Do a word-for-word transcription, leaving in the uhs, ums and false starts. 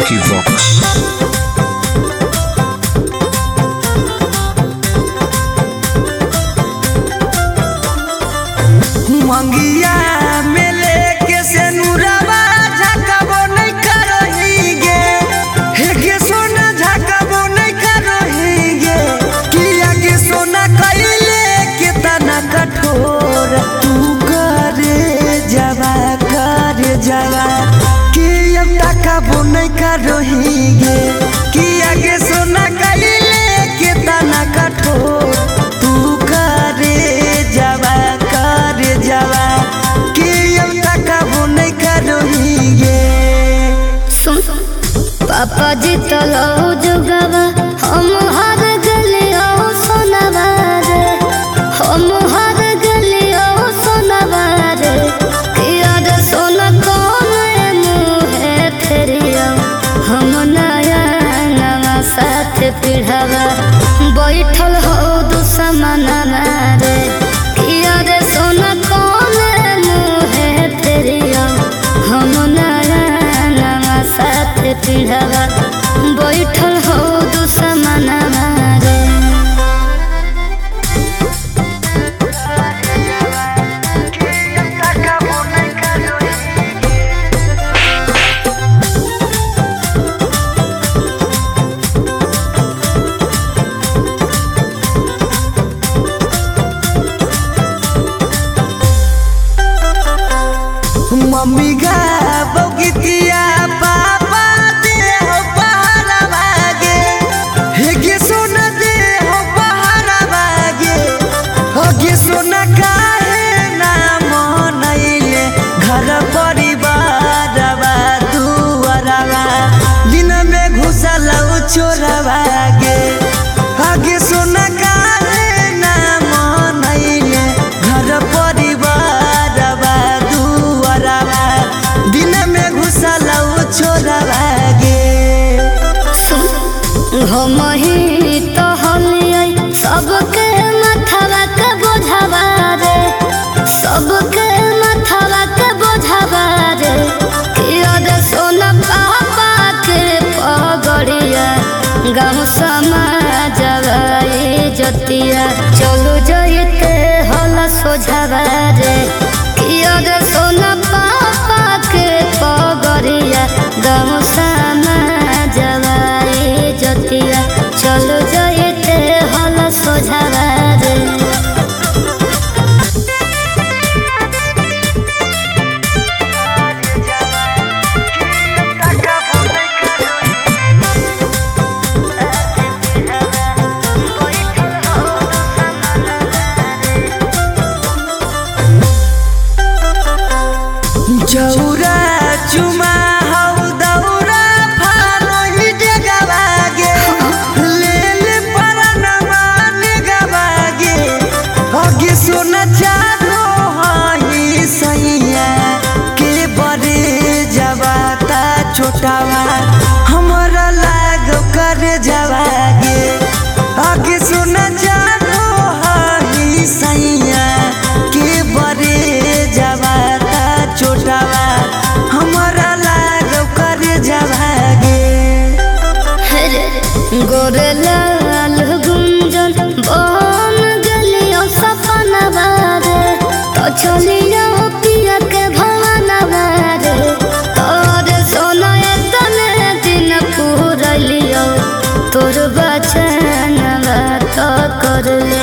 Lucky Box. मंगिया में लेके से नुरावा झकाबो नहीं करहीगे हे के सोना झकाबो नहीं करहीगे किया के सोना कइले के तना कठोर तू करे जावा करे जावा किया तकाबो नहीं करहीगे किया के सोना कइले के तना कठोर तू करे जावा करे जावा कि अब तकाबो नहीं करहीगे। सुन पापा जी तलो जुगावा हम हर गलियो सोनावा रे हम हर गलियो सोनावा रे किया रे सोना कौन मुहे फेरियो हम नया नवा साथ पिढ़ावा बैठल हो दुश्मनवा रे किया रे सोना कौन मुहे फेरियो हम नया नवा साथ पिढ़ावा बैठल हो दुश्मनवा रे मम्मी गा बगितिया पापा दे हो बहारा बागे हे गे सोना दे हो बहारा बागे हो गे सोना काहे ना मनैले घर परिवार बा दुआरा दिन में घुसल चोरा बागे हो गे सोना काहे ना मनैले घर परिवार बा दिन में घुसल छोरा भागे हम ही तो हलियै सबके माथवा के बोझावा रे सबके माथवा के बोझावा रे किया रे सोना पापा के पगड़िया गाँव समाजवा जतिया चलो जइते हल सोझावा रे किया रे सोना पापा के पगड़िया गाँव समाजवा जतिया चलो जइते हल सोझावा रे चौरा चुमा हौ दौरा फानो ही डेगावागे ले ले परनमा नेगावागे अगे सोना चारो हई सैया के बड़े जवाता छोटावा हमरा लाग कर जवागे अगे सोना चारो हई सैया के बड़े जवाता छोटावा हमारा लाग कर जवागे गोरे लाल गुंजन बन गलियो सपनवा रे तो चलियो पिया के भवनवा रे तोरे सोना तने दिन पुरलियो तोर बचनवा तो कर ले